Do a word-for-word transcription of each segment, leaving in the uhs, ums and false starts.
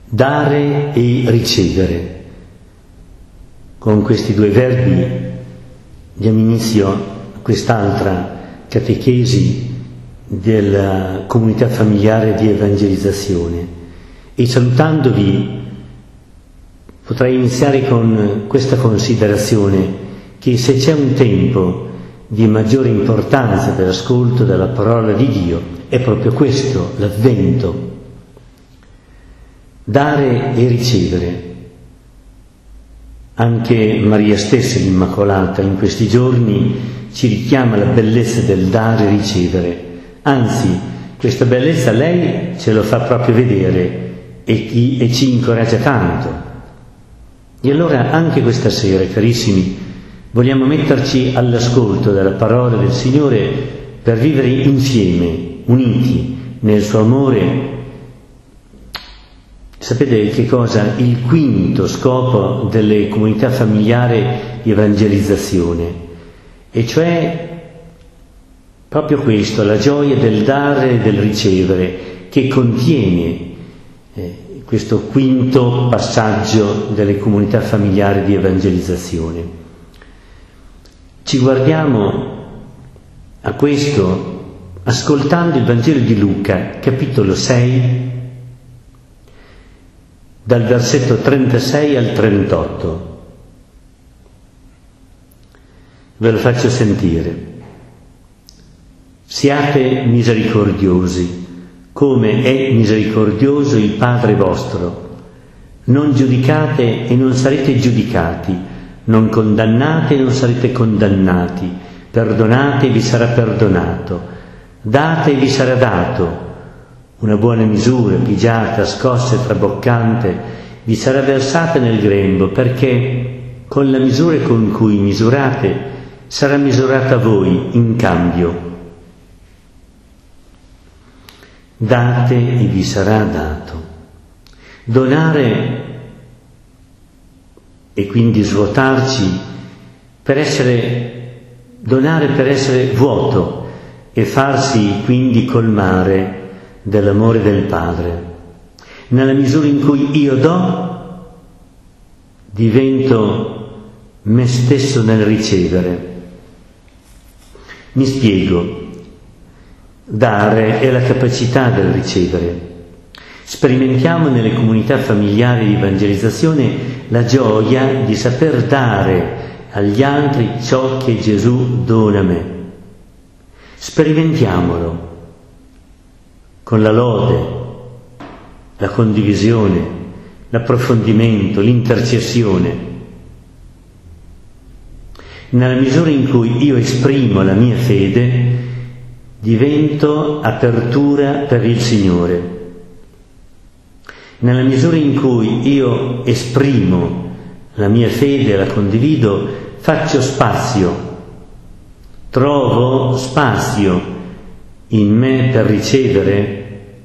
dare e ricevere. Con questi due verbi diamo inizio a quest'altra catechesi della comunità familiare di evangelizzazione, e salutandovi potrei iniziare con questa considerazione, che se c'è un tempo di maggiore importanza per l'ascolto della parola di Dio è proprio questo, l'Avvento. Dare e ricevere. Anche Maria stessa, l'Immacolata, in questi giorni ci richiama la bellezza del dare e ricevere. Anzi, questa bellezza lei ce lo fa proprio vedere e, chi, e ci incoraggia tanto. E allora anche questa sera, carissimi, vogliamo metterci all'ascolto della parola del Signore per vivere insieme, uniti nel suo amore. Sapete che cosa? Il quinto scopo delle comunità familiari di evangelizzazione, e cioè proprio questo, la gioia del dare e del ricevere, che contiene eh, questo quinto passaggio delle comunità familiari di evangelizzazione. Ci guardiamo a questo ascoltando il Vangelo di Luca, capitolo sei, dal versetto trentasei al trentotto. Ve lo faccio sentire. Siate misericordiosi, come è misericordioso il Padre vostro. Non giudicate e non sarete giudicati, non condannate e non sarete condannati, perdonate e vi sarà perdonato, date e vi sarà dato. Una buona misura, pigiata, scossa e traboccante, vi sarà versata nel grembo, perché con la misura con cui misurate sarà misurata a voi in cambio. Date e vi sarà dato. Donare e quindi svuotarci per essere, donare per essere vuoto e farsi quindi colmare dell'amore del Padre. Nella misura in cui io do, divento me stesso nel ricevere. Mi spiego. Dare è la capacità del ricevere. Sperimentiamo nelle comunità familiari di evangelizzazione la gioia di saper dare agli altri ciò che Gesù dona a me. Sperimentiamolo con la lode, la condivisione, l'approfondimento, l'intercessione. Nella misura in cui io esprimo la mia fede, divento apertura per il Signore. Nella misura in cui io esprimo la mia fede e la condivido, faccio spazio, trovo spazio in me per ricevere,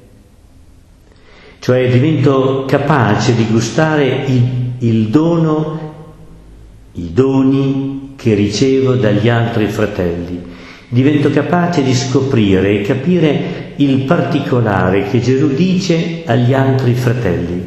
cioè divento capace di gustare il, il dono, i doni che ricevo dagli altri fratelli. Divento capace di scoprire e capire il particolare che Gesù dice agli altri fratelli.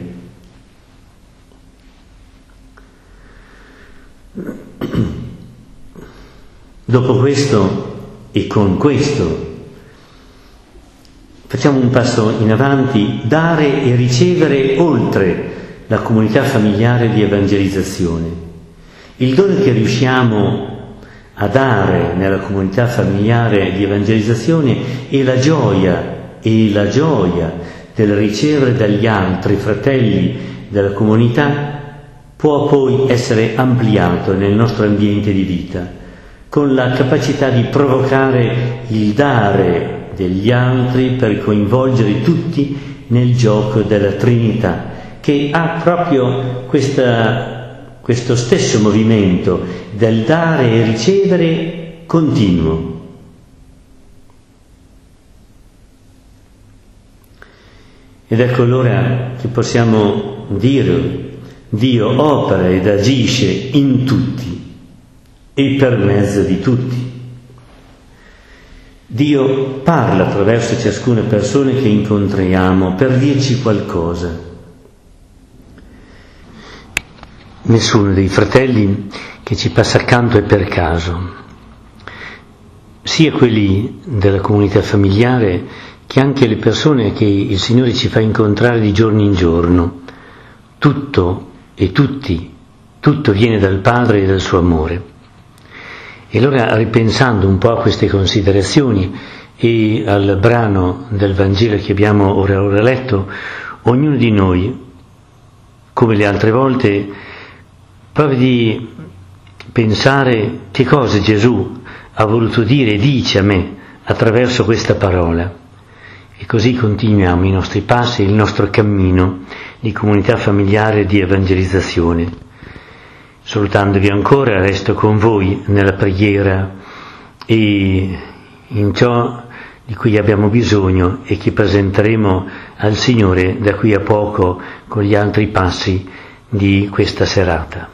Dopo questo e con questo facciamo un passo in avanti, dare e ricevere oltre la comunità familiare di evangelizzazione. Il dono che riusciamo a dare nella comunità familiare di evangelizzazione è la gioia, e la gioia del ricevere dagli altri fratelli della comunità può poi essere ampliato nel nostro ambiente di vita, con la capacità di provocare il dare degli altri per coinvolgere tutti nel gioco della Trinità, che ha proprio questa questo stesso movimento del dare e ricevere continuo. Ed ecco allora che possiamo dire: Dio opera ed agisce in tutti e per mezzo di tutti. Dio parla attraverso ciascuna persona che incontriamo per dirci qualcosa. nessuno dei fratelli che ci passa accanto è per caso, sia quelli della comunità familiare che anche le persone che il Signore ci fa incontrare di giorno in giorno. Tutto e tutti, tutto viene dal Padre e dal suo amore. E allora, ripensando un po' a queste considerazioni e al brano del Vangelo che abbiamo ora ora letto, ognuno di noi, come le altre volte, provi di pensare che cosa Gesù ha voluto dire e dice a me attraverso questa parola. E così continuiamo i nostri passi, il nostro cammino di comunità familiare e di evangelizzazione. Salutandovi ancora, resto con voi nella preghiera e in ciò di cui abbiamo bisogno e che presenteremo al Signore da qui a poco con gli altri passi di questa serata.